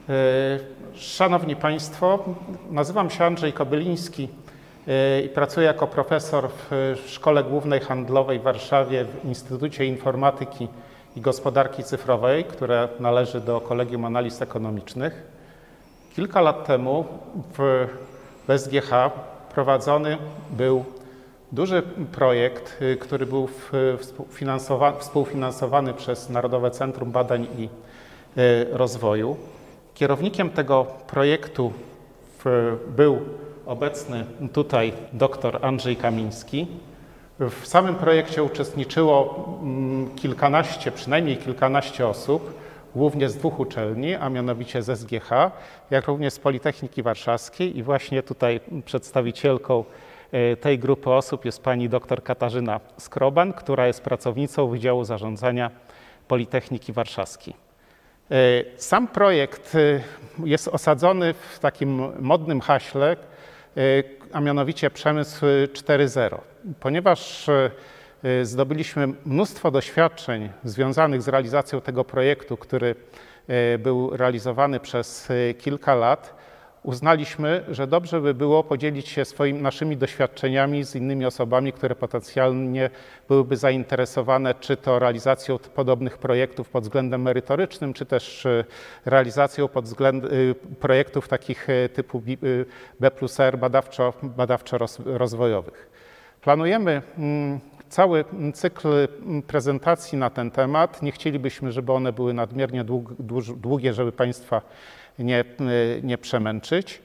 Szanowni Państwo, nazywam się Andrzej Kobyliński i pracuję jako profesor w Szkole Głównej Handlowej w Warszawie w Instytucie Informatyki i Gospodarki Cyfrowej, które należy do Kolegium Analiz Ekonomicznych. Kilka lat temu w SGH prowadzony był duży projekt, który był współfinansowany przez Narodowe Centrum Badań i Rozwoju. Kierownikiem tego projektu był obecny tutaj dr Andrzej Kamiński. W samym projekcie uczestniczyło przynajmniej kilkanaście osób, głównie z dwóch uczelni, a mianowicie z SGH, jak również z Politechniki Warszawskiej i właśnie tutaj przedstawicielką tej grupy osób jest pani dr Katarzyna Skroban, która jest pracownicą Wydziału Zarządzania Politechniki Warszawskiej. Sam projekt jest osadzony w takim modnym haśle, a mianowicie Przemysł 4.0. Ponieważ zdobyliśmy mnóstwo doświadczeń związanych z realizacją tego projektu, który był realizowany przez kilka lat, uznaliśmy, że dobrze by było podzielić się naszymi doświadczeniami z innymi osobami, które potencjalnie byłyby zainteresowane czy to realizacją podobnych projektów pod względem merytorycznym, czy też realizacją projektów takich typu B+R badawczo-rozwojowych. Planujemy cały cykl prezentacji na ten temat. Nie chcielibyśmy, żeby one były nadmiernie długie, żeby Państwa nie przemęczyć.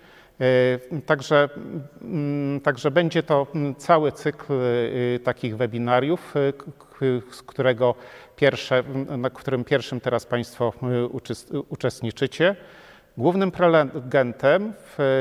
Także będzie to cały cykl takich webinariów, na którym pierwszym teraz Państwo uczestniczycie. Głównym prelegentem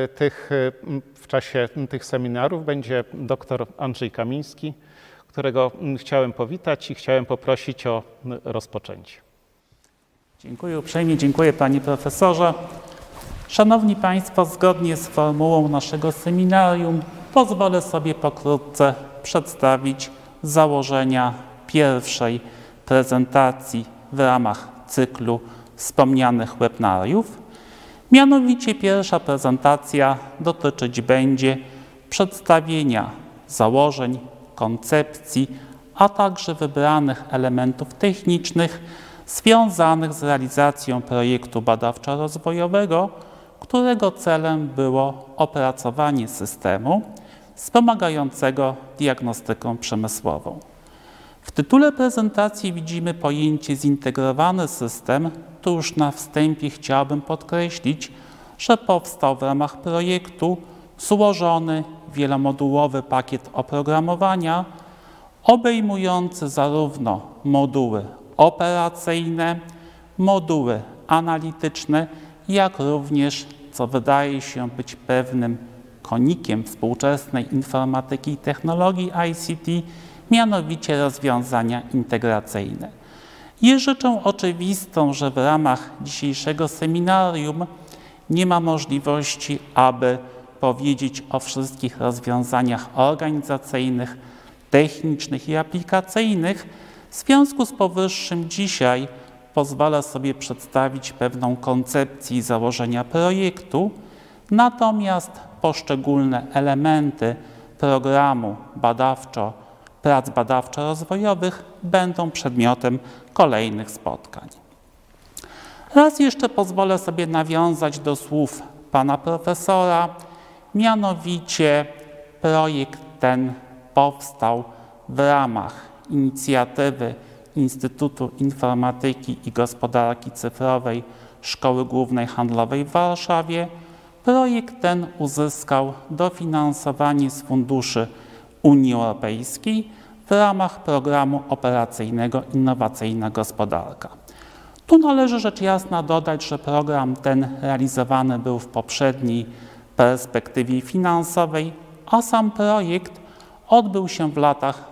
w czasie tych seminarów będzie dr Andrzej Kamiński, którego chciałem powitać i chciałem poprosić o rozpoczęcie. Dziękuję uprzejmie, dziękuję panie profesorze. Szanowni Państwo, zgodnie z formułą naszego seminarium pozwolę sobie pokrótce przedstawić założenia pierwszej prezentacji w ramach cyklu wspomnianych webinariów. Mianowicie pierwsza prezentacja dotyczyć będzie przedstawienia założeń, koncepcji, a także wybranych elementów technicznych związanych z realizacją projektu badawczo-rozwojowego, którego celem było opracowanie systemu wspomagającego diagnostykę przemysłową. W tytule prezentacji widzimy pojęcie zintegrowany system. Tu już na wstępie chciałbym podkreślić, że powstał w ramach projektu złożony wielomodułowy pakiet oprogramowania obejmujący zarówno moduły operacyjne, moduły analityczne, jak również, co wydaje się być pewnym konikiem współczesnej informatyki i technologii ICT, mianowicie rozwiązania integracyjne. Jest rzeczą oczywistą, że w ramach dzisiejszego seminarium nie ma możliwości, aby powiedzieć o wszystkich rozwiązaniach organizacyjnych, technicznych i aplikacyjnych. W związku z powyższym dzisiaj pozwolę sobie przedstawić pewną koncepcję i założenia projektu, natomiast poszczególne elementy programu prac badawczo-rozwojowych będą przedmiotem kolejnych spotkań. Raz jeszcze pozwolę sobie nawiązać do słów pana profesora, mianowicie projekt ten powstał w ramach inicjatywy Instytutu Informatyki i Gospodarki Cyfrowej Szkoły Głównej Handlowej w Warszawie. Projekt ten uzyskał dofinansowanie z funduszy Unii Europejskiej w ramach programu operacyjnego Innowacyjna Gospodarka. Tu należy rzecz jasna dodać, że program ten realizowany był w poprzedniej perspektywie finansowej, a sam projekt odbył się w latach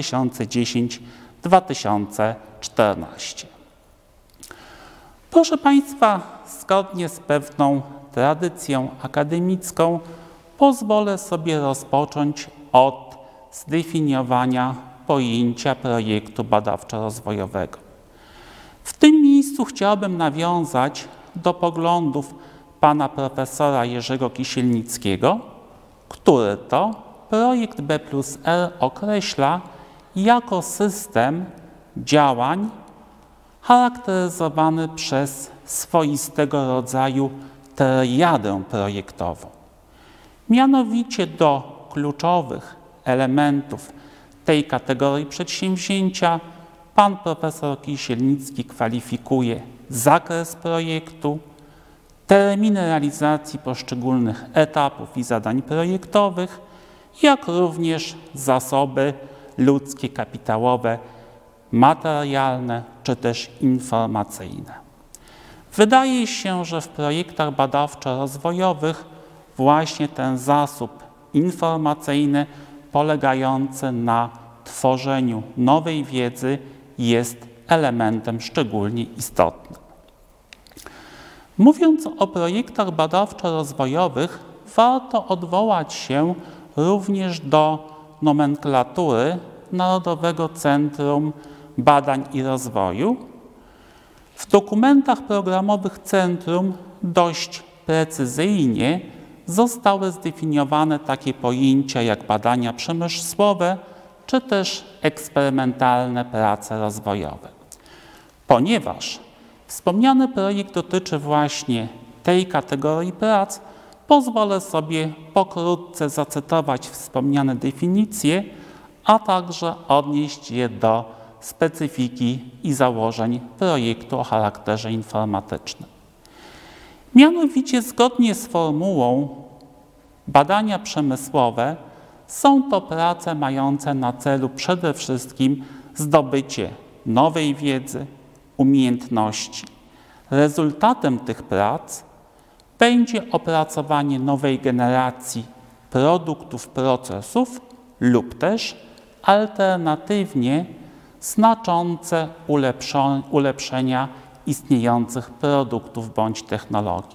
2010-2014. Proszę Państwa, zgodnie z pewną tradycją akademicką pozwolę sobie rozpocząć od zdefiniowania pojęcia projektu badawczo-rozwojowego. W tym miejscu chciałbym nawiązać do poglądów pana profesora Jerzego Kisielnickiego, który to projekt B+R określa jako system działań charakteryzowany przez swoistego rodzaju triadę projektową. Mianowicie do kluczowych elementów tej kategorii przedsięwzięcia pan profesor Kisielnicki kwalifikuje zakres projektu, terminy realizacji poszczególnych etapów i zadań projektowych, jak również zasoby ludzkie, kapitałowe, materialne czy też informacyjne. Wydaje się, że w projektach badawczo-rozwojowych właśnie ten zasób informacyjny polegający na tworzeniu nowej wiedzy jest elementem szczególnie istotnym. Mówiąc o projektach badawczo-rozwojowych, warto odwołać się również do nomenklatury Narodowego Centrum Badań i Rozwoju. W dokumentach programowych centrum dość precyzyjnie zostały zdefiniowane takie pojęcia jak badania przemysłowe czy też eksperymentalne prace rozwojowe. Ponieważ wspomniany projekt dotyczy właśnie tej kategorii prac, pozwolę sobie pokrótce zacytować wspomniane definicje, a także odnieść je do specyfiki i założeń projektu o charakterze informatycznym. Mianowicie zgodnie z formułą badania przemysłowe są to prace mające na celu przede wszystkim zdobycie nowej wiedzy, umiejętności. Rezultatem tych prac będzie opracowanie nowej generacji produktów, procesów lub też alternatywnie znaczące ulepszenia istniejących produktów bądź technologii.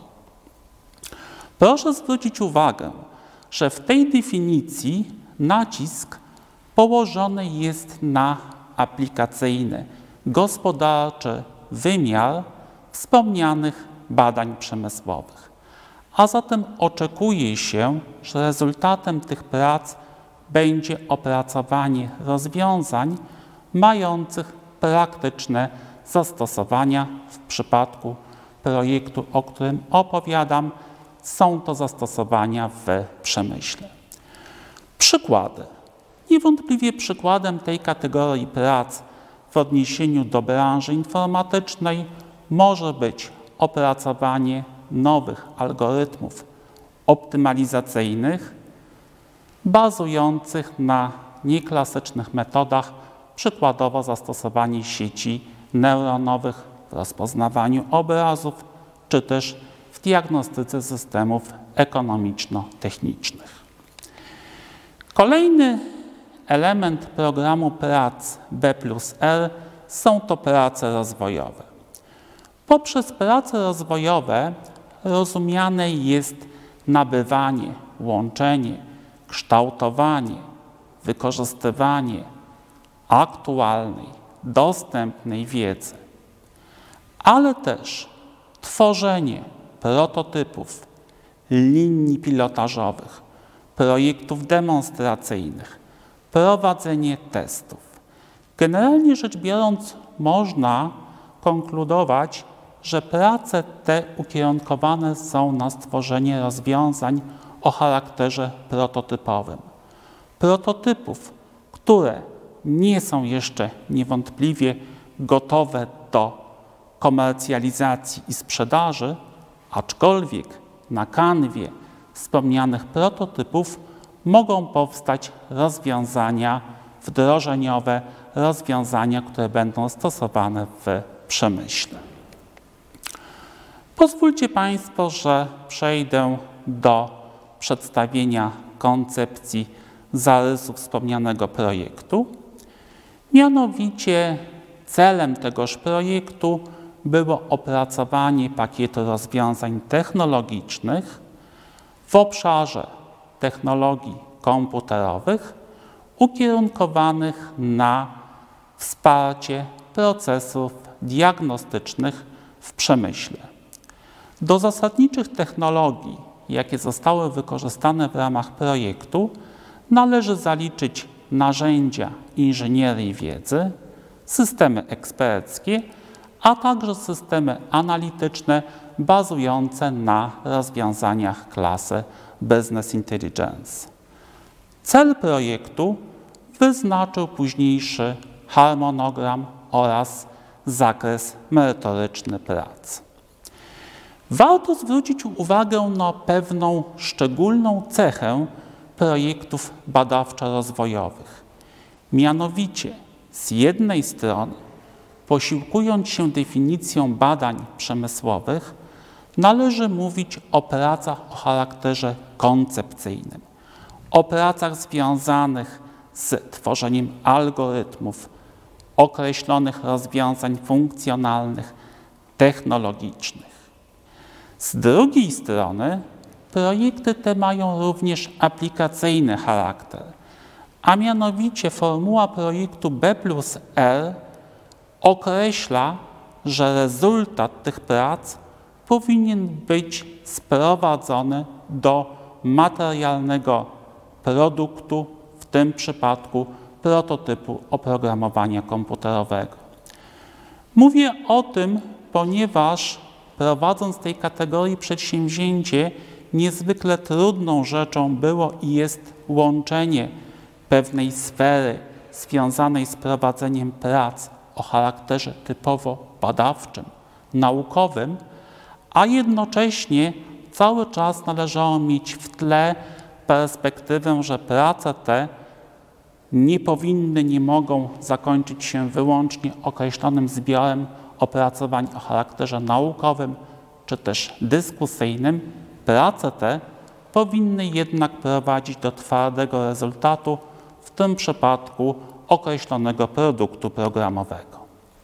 Proszę zwrócić uwagę, że w tej definicji nacisk położony jest na aplikacyjny, gospodarczy wymiar wspomnianych badań przemysłowych. A zatem oczekuje się, że rezultatem tych prac będzie opracowanie rozwiązań mających praktyczne zastosowania. W przypadku projektu, o którym opowiadam, są to zastosowania w przemyśle. Przykłady. Niewątpliwie przykładem tej kategorii prac w odniesieniu do branży informatycznej może być opracowanie nowych algorytmów optymalizacyjnych bazujących na nieklasycznych metodach, przykładowo zastosowanie sieci neuronowych w rozpoznawaniu obrazów czy też w diagnostyce systemów ekonomiczno-technicznych. Kolejny element programu prac B+R są to prace rozwojowe. Poprzez prace rozwojowe rozumiane jest nabywanie, łączenie, kształtowanie, wykorzystywanie aktualnej, dostępnej wiedzy, ale też tworzenie prototypów, linii pilotażowych, projektów demonstracyjnych, prowadzenie testów. Generalnie rzecz biorąc, można konkludować, że prace te ukierunkowane są na stworzenie rozwiązań o charakterze prototypowym. Prototypów, które nie są jeszcze niewątpliwie gotowe do komercjalizacji i sprzedaży, aczkolwiek na kanwie wspomnianych prototypów mogą powstać rozwiązania wdrożeniowe, rozwiązania, które będą stosowane w przemyśle. Pozwólcie Państwo, że przejdę do przedstawienia koncepcji zarysu wspomnianego projektu. Mianowicie celem tegoż projektu było opracowanie pakietu rozwiązań technologicznych w obszarze technologii komputerowych ukierunkowanych na wsparcie procesów diagnostycznych w przemyśle. Do zasadniczych technologii, jakie zostały wykorzystane w ramach projektu, należy zaliczyć narzędzia inżynierii wiedzy, systemy eksperckie, a także systemy analityczne bazujące na rozwiązaniach klasy Business Intelligence. Cel projektu wyznaczył późniejszy harmonogram oraz zakres merytoryczny prac. Warto zwrócić uwagę na pewną szczególną cechę projektów badawczo-rozwojowych. Mianowicie, z jednej strony, posiłkując się definicją badań przemysłowych, należy mówić o pracach o charakterze koncepcyjnym, o pracach związanych z tworzeniem algorytmów, określonych rozwiązań funkcjonalnych, technologicznych. Z drugiej strony projekty te mają również aplikacyjny charakter, a mianowicie formuła projektu B+R określa, że rezultat tych prac powinien być sprowadzony do materialnego produktu, w tym przypadku prototypu oprogramowania komputerowego. Mówię o tym, ponieważ prowadząc tej kategorii przedsięwzięcie, niezwykle trudną rzeczą było i jest łączenie pewnej sfery związanej z prowadzeniem prac o charakterze typowo badawczym, naukowym, a jednocześnie cały czas należało mieć w tle perspektywę, że prace te nie mogą zakończyć się wyłącznie określonym zbiorem opracowań o charakterze naukowym czy też dyskusyjnym. Prace te powinny jednak prowadzić do twardego rezultatu, w tym przypadku określonego produktu programowego.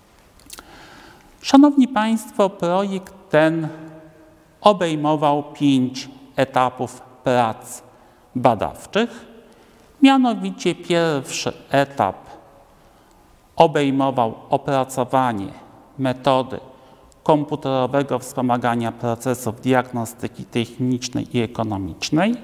Szanowni Państwo, projekt ten obejmował 5 etapów prac badawczych. Mianowicie pierwszy etap obejmował opracowanie metody komputerowego wspomagania procesów diagnostyki technicznej i ekonomicznej.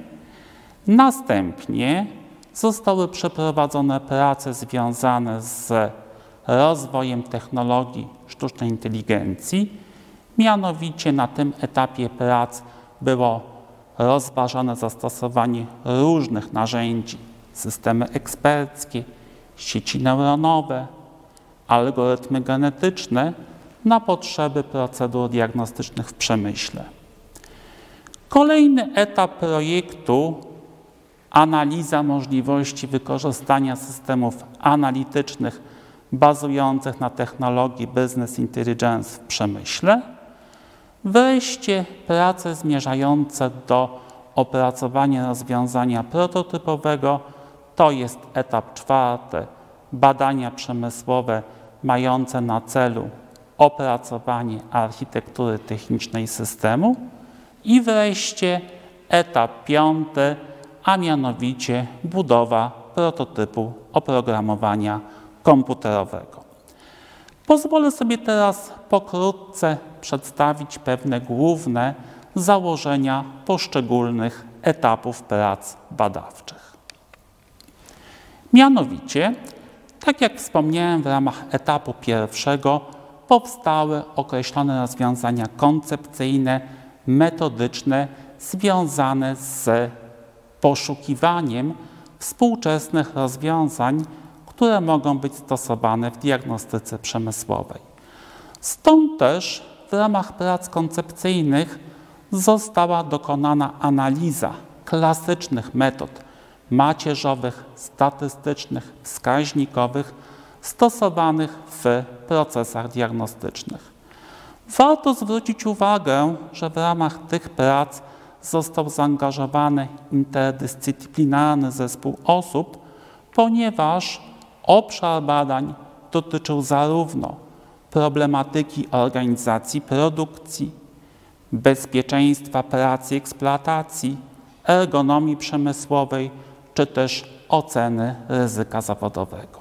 Następnie zostały przeprowadzone prace związane z rozwojem technologii sztucznej inteligencji. Mianowicie na tym etapie prac było rozważane zastosowanie różnych narzędzi, systemy eksperckie, sieci neuronowe, algorytmy genetyczne na potrzeby procedur diagnostycznych w przemyśle. Kolejny etap projektu, analiza możliwości wykorzystania systemów analitycznych bazujących na technologii Business Intelligence w przemyśle. Wreszcie prace zmierzające do opracowania rozwiązania prototypowego, to jest etap czwarty, badania przemysłowe mające na celu opracowanie architektury technicznej systemu i wreszcie etap piąty, a mianowicie budowa prototypu oprogramowania komputerowego. Pozwolę sobie teraz pokrótce przedstawić pewne główne założenia poszczególnych etapów prac badawczych. Mianowicie, tak jak wspomniałem, w ramach etapu pierwszego powstały określone rozwiązania koncepcyjne, metodyczne związane z poszukiwaniem współczesnych rozwiązań, które mogą być stosowane w diagnostyce przemysłowej. Stąd też w ramach prac koncepcyjnych została dokonana analiza klasycznych metod macierzowych, statystycznych, wskaźnikowych stosowanych w procesach diagnostycznych. Warto zwrócić uwagę, że w ramach tych prac został zaangażowany interdyscyplinarny zespół osób, ponieważ obszar badań dotyczył zarówno problematyki organizacji produkcji, bezpieczeństwa pracy i eksploatacji, ergonomii przemysłowej, czy też oceny ryzyka zawodowego.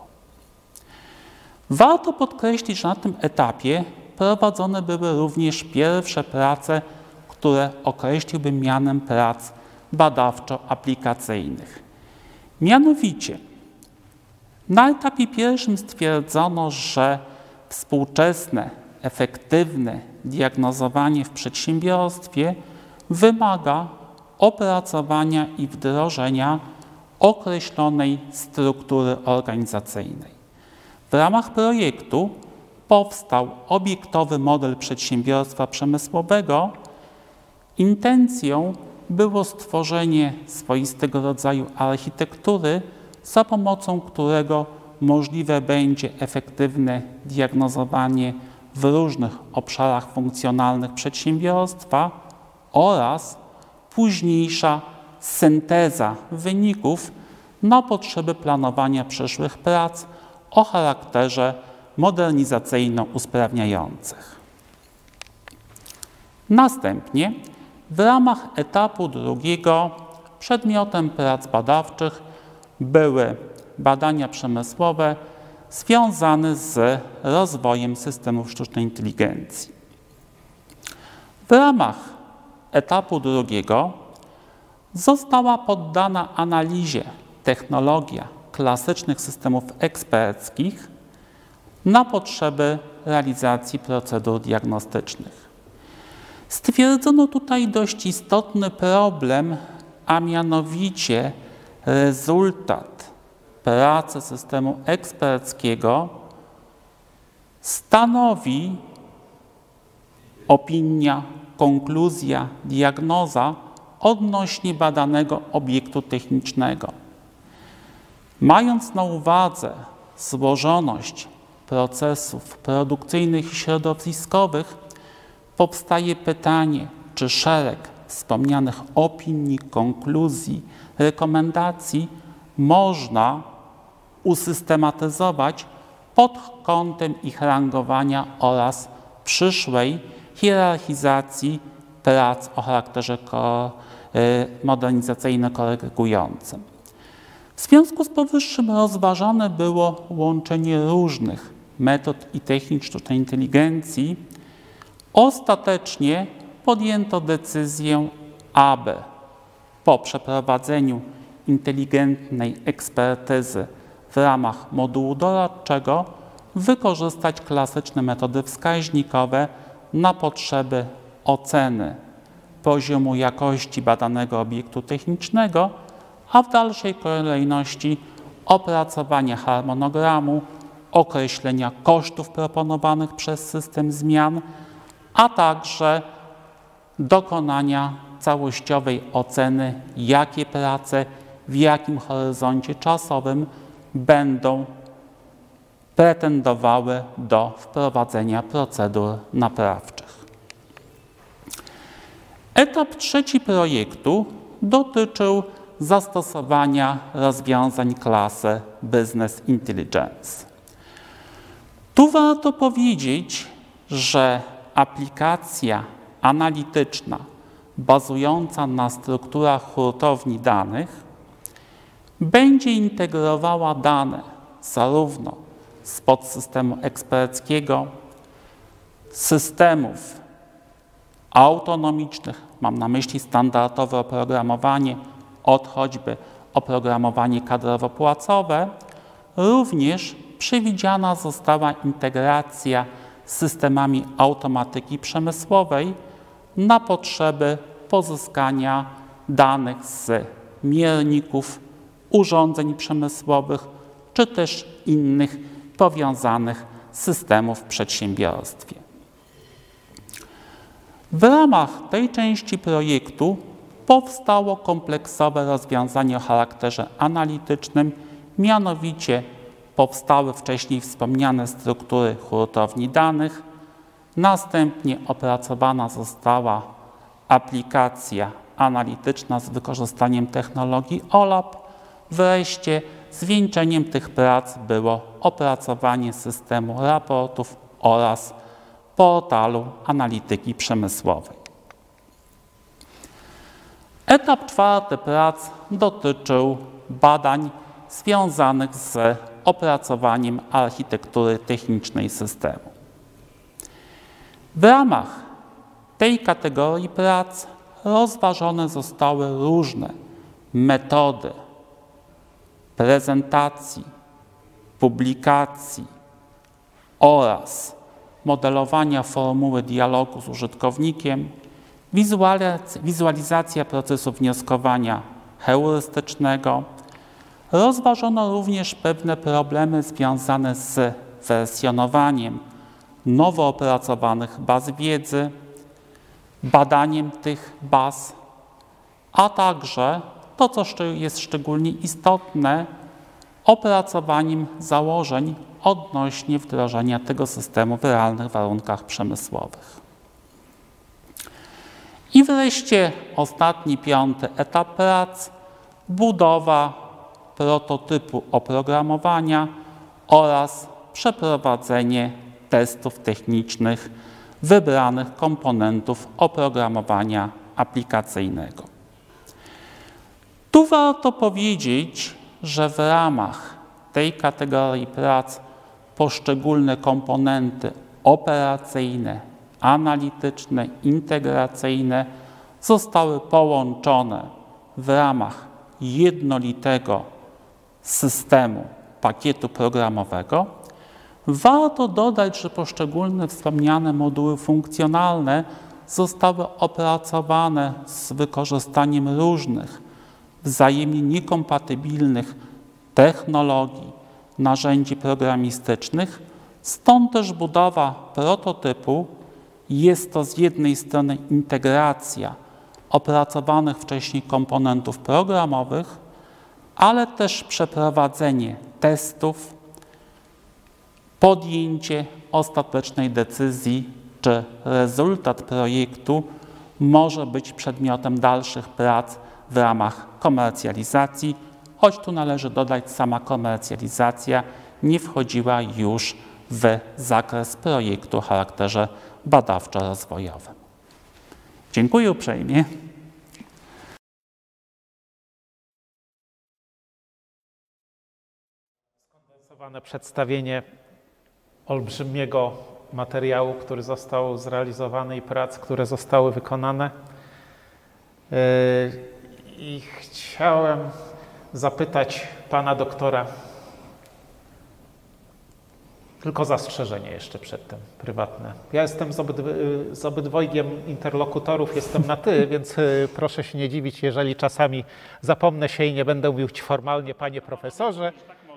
Warto podkreślić, że na tym etapie prowadzone były również pierwsze prace które określiłbym mianem prac badawczo-aplikacyjnych. Mianowicie, na etapie pierwszym stwierdzono, że współczesne, efektywne diagnozowanie w przedsiębiorstwie wymaga opracowania i wdrożenia określonej struktury organizacyjnej. W ramach projektu powstał obiektowy model przedsiębiorstwa przemysłowego. Intencją było stworzenie swoistego rodzaju architektury, za pomocą którego możliwe będzie efektywne diagnozowanie w różnych obszarach funkcjonalnych przedsiębiorstwa oraz późniejsza synteza wyników na potrzeby planowania przyszłych prac o charakterze modernizacyjno-usprawniających. Następnie w ramach etapu drugiego przedmiotem prac badawczych były badania przemysłowe związane z rozwojem systemów sztucznej inteligencji. W ramach etapu drugiego została poddana analizie technologia klasycznych systemów eksperckich na potrzeby realizacji procedur diagnostycznych. Stwierdzono tutaj dość istotny problem, a mianowicie rezultat pracy systemu eksperckiego stanowi opinia, konkluzja, diagnoza odnośnie badanego obiektu technicznego. Mając na uwadze złożoność procesów produkcyjnych i środowiskowych, powstaje pytanie, czy szereg wspomnianych opinii, konkluzji, rekomendacji można usystematyzować pod kątem ich rangowania oraz przyszłej hierarchizacji prac o charakterze modernizacyjno-korygującym. W związku z powyższym rozważane było łączenie różnych metod i technik sztucznej inteligencji. Ostatecznie podjęto decyzję, aby po przeprowadzeniu inteligentnej ekspertyzy w ramach modułu doradczego wykorzystać klasyczne metody wskaźnikowe na potrzeby oceny poziomu jakości badanego obiektu technicznego, a w dalszej kolejności opracowania harmonogramu, określenia kosztów proponowanych przez system zmian, a także dokonania całościowej oceny, jakie prace w jakim horyzoncie czasowym będą pretendowały do wprowadzenia procedur naprawczych. Etap trzeci projektu dotyczył zastosowania rozwiązań klasy Business Intelligence. Tu warto powiedzieć, że aplikacja analityczna bazująca na strukturach hurtowni danych będzie integrowała dane zarówno z podsystemu eksperckiego, systemów autonomicznych, mam na myśli standardowe oprogramowanie, od choćby oprogramowanie kadrowo-płacowe, również przewidziana została integracja z systemami automatyki przemysłowej na potrzeby pozyskania danych z mierników, urządzeń przemysłowych czy też innych powiązanych systemów w przedsiębiorstwie. W ramach tej części projektu powstało kompleksowe rozwiązanie o charakterze analitycznym, mianowicie powstały wcześniej wspomniane struktury hurtowni danych, następnie opracowana została aplikacja analityczna z wykorzystaniem technologii OLAP, wreszcie zwieńczeniem tych prac było opracowanie systemu raportów oraz portalu analityki przemysłowej. Etap czwarty prac dotyczył badań związanych z opracowaniem architektury technicznej systemu. W ramach tej kategorii prac rozważone zostały różne metody prezentacji, publikacji oraz modelowania formuły dialogu z użytkownikiem, wizualizacja procesu wnioskowania heurystycznego. Rozważono również pewne problemy związane z wersjonowaniem nowo opracowanych baz wiedzy, badaniem tych baz, a także to, co jest szczególnie istotne, opracowaniem założeń odnośnie wdrożenia tego systemu w realnych warunkach przemysłowych. I wreszcie ostatni, piąty etap prac, budowa prototypu oprogramowania oraz przeprowadzenie testów technicznych wybranych komponentów oprogramowania aplikacyjnego. Tu warto powiedzieć, że w ramach tej kategorii prac poszczególne komponenty operacyjne, analityczne, integracyjne zostały połączone w ramach jednolitego systemu pakietu programowego. Warto dodać, że poszczególne wspomniane moduły funkcjonalne zostały opracowane z wykorzystaniem różnych, wzajemnie niekompatybilnych technologii, narzędzi programistycznych, stąd też budowa prototypu jest to z jednej strony integracja opracowanych wcześniej komponentów programowych, ale też przeprowadzenie testów, podjęcie ostatecznej decyzji, czy rezultat projektu może być przedmiotem dalszych prac w ramach komercjalizacji, choć tu należy dodać, sama komercjalizacja nie wchodziła już w zakres projektu o charakterze badawczo-rozwojowym. Dziękuję uprzejmie. Skondensowane przedstawienie olbrzymiego materiału, który został zrealizowany i prac, które zostały wykonane. I chciałem zapytać pana doktora, tylko zastrzeżenie jeszcze przedtem, prywatne. Ja jestem z obydwojgiem interlokutorów, jestem na ty, więc proszę się nie dziwić, jeżeli czasami zapomnę się i nie będę mówił formalnie, panie profesorze.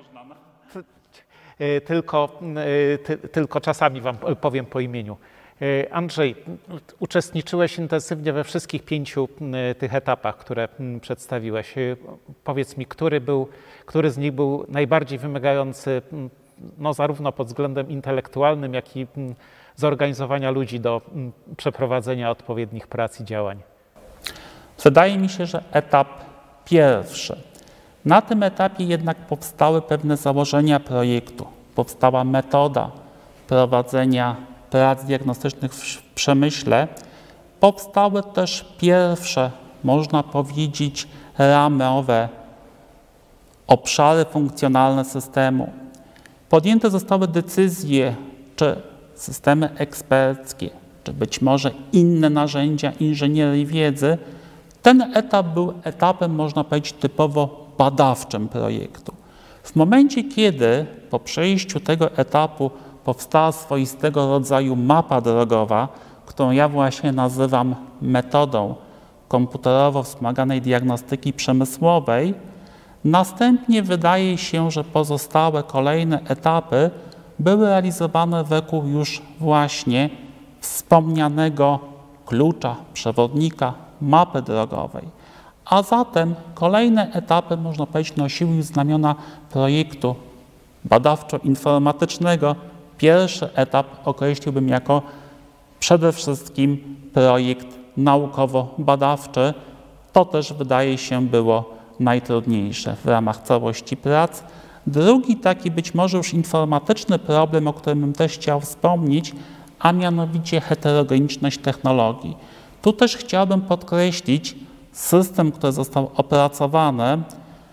Tylko czasami wam powiem po imieniu. Andrzej, uczestniczyłeś intensywnie we wszystkich 5 tych etapach, które przedstawiłeś. Powiedz mi, który z nich był najbardziej wymagający, no, zarówno pod względem intelektualnym, jak i zorganizowania ludzi do przeprowadzenia odpowiednich prac i działań? Wydaje mi się, że etap pierwszy. Na tym etapie jednak powstały pewne założenia projektu. Powstała metoda prowadzenia prac diagnostycznych w przemyśle. Powstały też pierwsze, można powiedzieć, ramowe obszary funkcjonalne systemu. Podjęte zostały decyzje, czy systemy eksperckie, czy być może inne narzędzia inżynierii wiedzy. Ten etap był etapem, można powiedzieć, typowo badawczym projektu. W momencie, kiedy po przejściu tego etapu powstała swoistego rodzaju mapa drogowa, którą ja właśnie nazywam metodą komputerowo wspomaganej diagnostyki przemysłowej, następnie wydaje się, że pozostałe kolejne etapy były realizowane wokół już właśnie wspomnianego klucza, przewodnika, mapy drogowej. A zatem kolejne etapy, można powiedzieć, nosiły już znamiona projektu badawczo-informatycznego. Pierwszy etap określiłbym jako przede wszystkim projekt naukowo-badawczy. To też, wydaje się, było najtrudniejsze w ramach całości prac. Drugi taki być może już informatyczny problem, o którym bym też chciał wspomnieć, a mianowicie heterogeniczność technologii. Tu też chciałbym podkreślić, system, który został opracowany,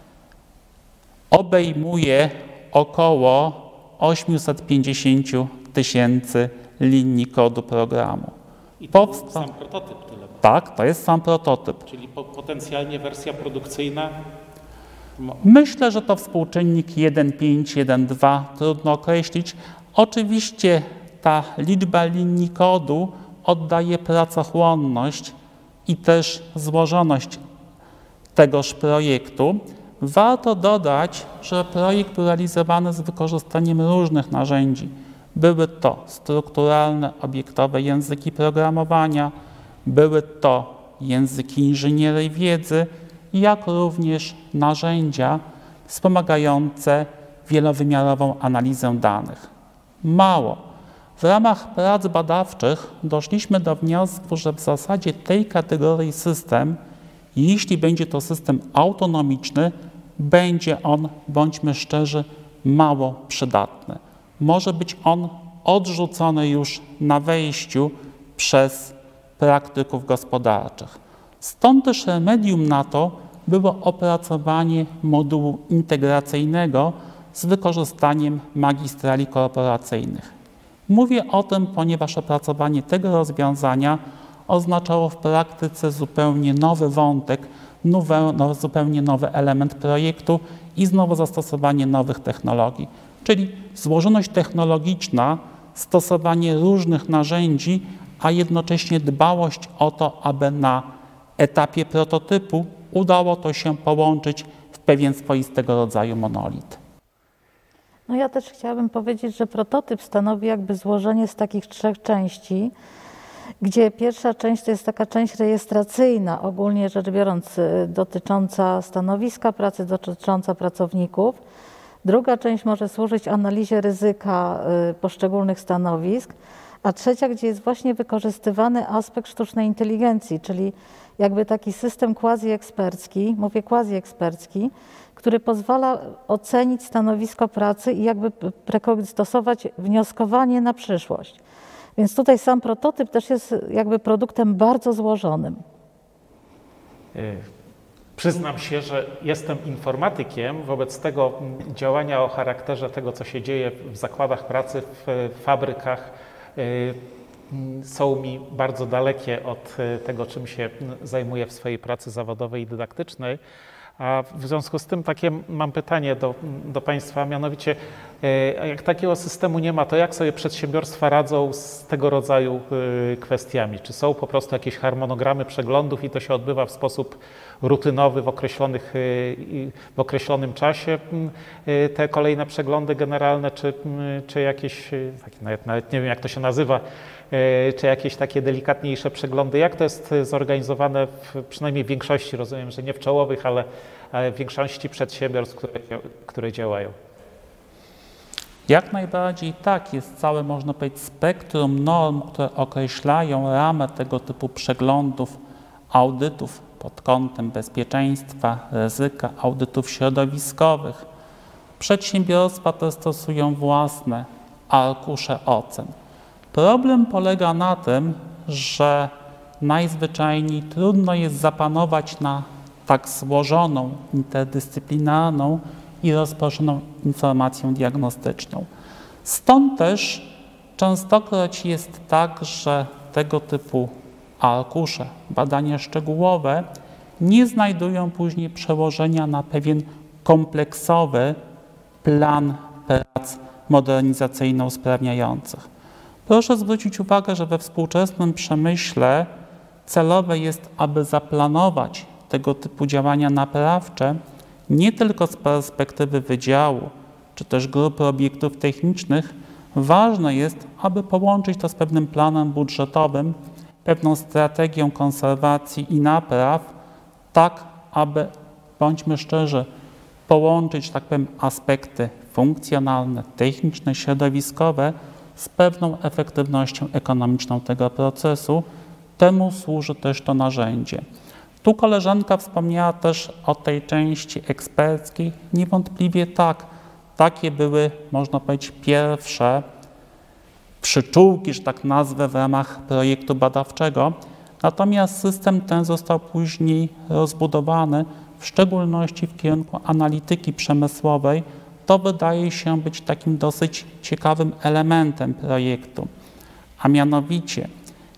obejmuje około 850 000 linii kodu programu. I to był sam prototyp tyle. Tak, to jest sam prototyp. Czyli potencjalnie wersja produkcyjna? Myślę, że to współczynnik 1,5, 1,2, trudno określić. Oczywiście ta liczba linii kodu oddaje pracochłonność i też złożoność tegoż projektu. Warto dodać, że projekt był realizowany z wykorzystaniem różnych narzędzi. Były to strukturalne, obiektowe języki programowania, były to języki inżynierii wiedzy, jak również narzędzia wspomagające wielowymiarową analizę danych. Mało. W ramach prac badawczych doszliśmy do wniosku, że w zasadzie tej kategorii system, jeśli będzie to system autonomiczny, będzie on, bądźmy szczerzy, mało przydatny. Może być on odrzucony już na wejściu przez praktyków gospodarczych. Stąd też remedium na to było opracowanie modułu integracyjnego z wykorzystaniem magistrali korporacyjnych. Mówię o tym, ponieważ opracowanie tego rozwiązania oznaczało w praktyce zupełnie nowy wątek, zupełnie nowy element projektu i znowu zastosowanie nowych technologii, czyli złożoność technologiczna, stosowanie różnych narzędzi, a jednocześnie dbałość o to, aby na etapie prototypu udało to się połączyć w pewien swoistego rodzaju monolit. No ja też chciałabym powiedzieć, że prototyp stanowi jakby złożenie z takich 3 części, gdzie pierwsza część to jest taka część rejestracyjna, ogólnie rzecz biorąc dotycząca stanowiska pracy, dotycząca pracowników. Druga część może służyć analizie ryzyka poszczególnych stanowisk, a trzecia, gdzie jest właśnie wykorzystywany aspekt sztucznej inteligencji, czyli jakby taki system quasi-ekspercki, mówię quasi-ekspercki, który pozwala ocenić stanowisko pracy i jakby stosować wnioskowanie na przyszłość. Więc tutaj sam prototyp też jest jakby produktem bardzo złożonym. Przyznam się, że jestem informatykiem, wobec tego działania o charakterze tego, co się dzieje w zakładach pracy, w fabrykach, są mi bardzo dalekie od tego, czym się zajmuję w swojej pracy zawodowej i dydaktycznej. A w związku z tym takie mam pytanie do Państwa, mianowicie jak takiego systemu nie ma, to jak sobie przedsiębiorstwa radzą z tego rodzaju kwestiami? Czy są po prostu jakieś harmonogramy przeglądów i to się odbywa w sposób rutynowy w określonym czasie, te kolejne przeglądy generalne, czy jakieś, nawet nie wiem jak to się nazywa, czy jakieś takie delikatniejsze przeglądy? Jak to jest zorganizowane przynajmniej w większości, rozumiem, że nie w czołowych, ale w większości przedsiębiorstw, które działają? Jak najbardziej tak, jest całe, można powiedzieć, spektrum norm, które określają ramę tego typu przeglądów, audytów pod kątem bezpieczeństwa, ryzyka, audytów środowiskowych. Przedsiębiorstwa te stosują własne arkusze ocen. Problem polega na tym, że najzwyczajniej trudno jest zapanować na tak złożoną, interdyscyplinarną i rozproszoną informację diagnostyczną. Stąd też częstokroć jest tak, że tego typu arkusze, badania szczegółowe nie znajdują później przełożenia na pewien kompleksowy plan prac modernizacyjno-usprawniających. Proszę zwrócić uwagę, że we współczesnym przemyśle celowe jest, aby zaplanować tego typu działania naprawcze nie tylko z perspektywy wydziału czy też grupy obiektów technicznych. Ważne jest, aby połączyć to z pewnym planem budżetowym, pewną strategią konserwacji i napraw, tak aby, bądźmy szczerzy, połączyć, tak powiem, aspekty funkcjonalne, techniczne, środowiskowe z pewną efektywnością ekonomiczną tego procesu. Temu służy też to narzędzie. Tu koleżanka wspomniała też o tej części eksperckiej. Niewątpliwie tak, takie były, można powiedzieć, pierwsze przyczółki, że tak nazwę, w ramach projektu badawczego. Natomiast system ten został później rozbudowany, w szczególności w kierunku analityki przemysłowej. To wydaje się być takim dosyć ciekawym elementem projektu. A mianowicie,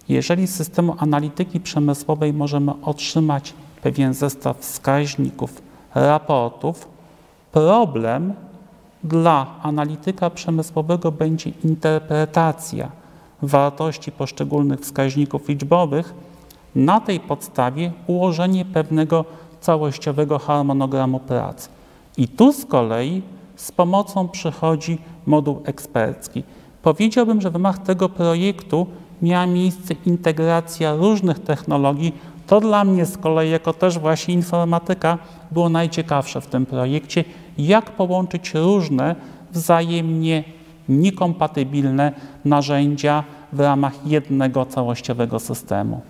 Jeżeli z systemu analityki przemysłowej możemy otrzymać pewien zestaw wskaźników, raportów, problem dla analityka przemysłowego będzie interpretacja wartości poszczególnych wskaźników liczbowych, na tej podstawie ułożenie pewnego całościowego harmonogramu pracy. I tu z kolei z pomocą przychodzi moduł ekspercki. Powiedziałbym, że w ramach tego projektu miała miejsce integracja różnych technologii. To dla mnie z kolei, jako też właśnie informatyka, było najciekawsze w tym projekcie, jak połączyć różne, wzajemnie niekompatybilne narzędzia w ramach jednego całościowego systemu.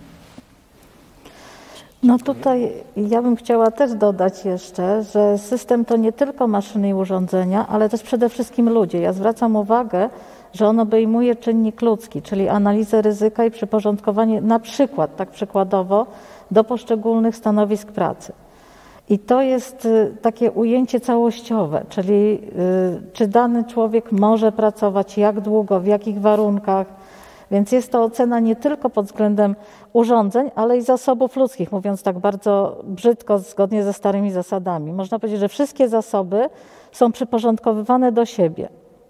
No tutaj ja bym chciała też dodać jeszcze, że system to nie tylko maszyny i urządzenia, ale też przede wszystkim ludzie. Ja zwracam uwagę, że on obejmuje czynnik ludzki, czyli analizę ryzyka i przyporządkowanie na przykład, tak przykładowo, do poszczególnych stanowisk pracy. I to jest takie ujęcie całościowe, czyli czy dany człowiek może pracować, jak długo, w jakich warunkach. Więc jest to ocena nie tylko pod względem urządzeń, ale i zasobów ludzkich, mówiąc tak bardzo brzydko, zgodnie ze starymi zasadami. Można powiedzieć, że wszystkie zasoby są przyporządkowywane do siebie.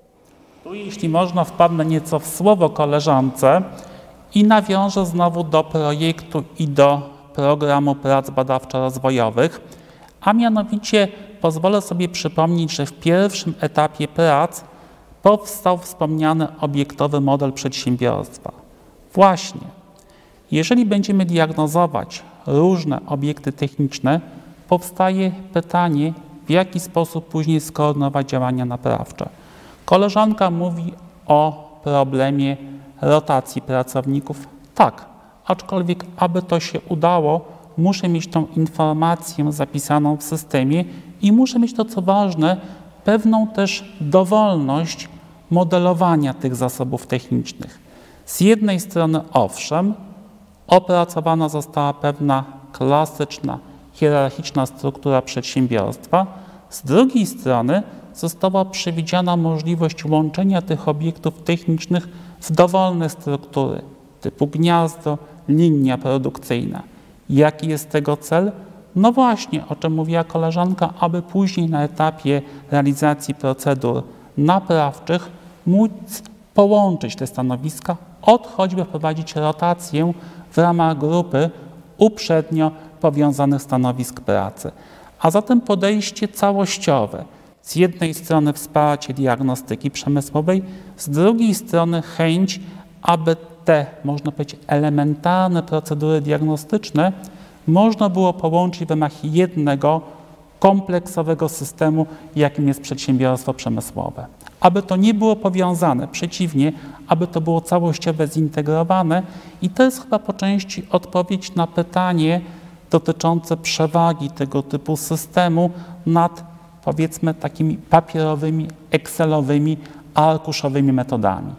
Tu, jeśli można, wpadnę nieco w słowo koleżance i nawiążę znowu do projektu i do programu prac badawczo-rozwojowych, a mianowicie pozwolę sobie przypomnieć, że w pierwszym etapie prac powstał wspomniany obiektowy model przedsiębiorstwa. Właśnie, jeżeli będziemy diagnozować różne obiekty techniczne, powstaje pytanie, w jaki sposób później skoordynować działania naprawcze. Koleżanka mówi o problemie rotacji pracowników. Tak, aczkolwiek aby to się udało, muszę mieć tą informację zapisaną w systemie i muszę mieć to, co ważne, pewną też dowolność modelowania tych zasobów technicznych. Z jednej strony, owszem, opracowana została pewna klasyczna, hierarchiczna struktura przedsiębiorstwa, z drugiej strony została przewidziana możliwość łączenia tych obiektów technicznych w dowolne struktury typu gniazdo, linia produkcyjna. Jaki jest tego cel? No właśnie, o czym mówiła koleżanka, aby później na etapie realizacji procedur naprawczych móc połączyć te stanowiska, choćby wprowadzić rotację w ramach grupy uprzednio powiązanych stanowisk pracy. A zatem podejście całościowe. Z jednej strony wsparcie diagnostyki przemysłowej, z drugiej strony chęć, aby te, można powiedzieć, elementarne procedury diagnostyczne można było połączyć w ramach jednego kompleksowego systemu, jakim jest przedsiębiorstwo przemysłowe. Aby to nie było powiązane, przeciwnie, aby to było całościowe, zintegrowane i to jest chyba po części odpowiedź na pytanie dotyczące przewagi tego typu systemu nad, powiedzmy, takimi papierowymi, excelowymi, arkuszowymi metodami.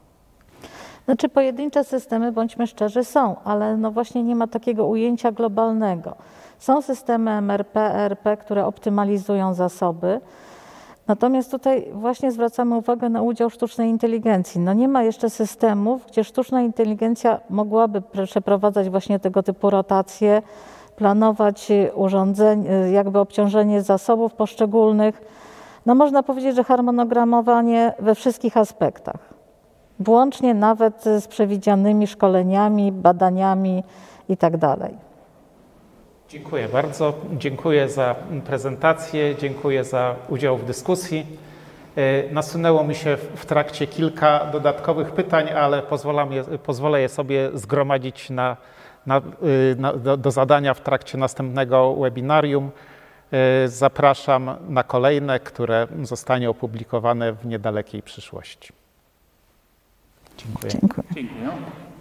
Znaczy pojedyncze systemy, bądźmy szczerzy, są, ale no właśnie nie ma takiego ujęcia globalnego. Są systemy MRP, ERP, które optymalizują zasoby, natomiast tutaj właśnie zwracamy uwagę na udział sztucznej inteligencji. No nie ma jeszcze systemów, gdzie sztuczna inteligencja mogłaby przeprowadzać właśnie tego typu rotacje, planować urządzeń, jakby obciążenie zasobów poszczególnych. No można powiedzieć, że harmonogramowanie we wszystkich aspektach. Włącznie nawet z przewidzianymi szkoleniami, badaniami itd. Dziękuję bardzo. Dziękuję za prezentację, dziękuję za udział w dyskusji. Nasunęło mi się w trakcie kilka dodatkowych pytań, ale pozwolę je sobie zgromadzić do zadania w trakcie następnego webinarium. Zapraszam na kolejne, które zostanie opublikowane w niedalekiej przyszłości. Dziękuję. Dziękuję. Dziękuję.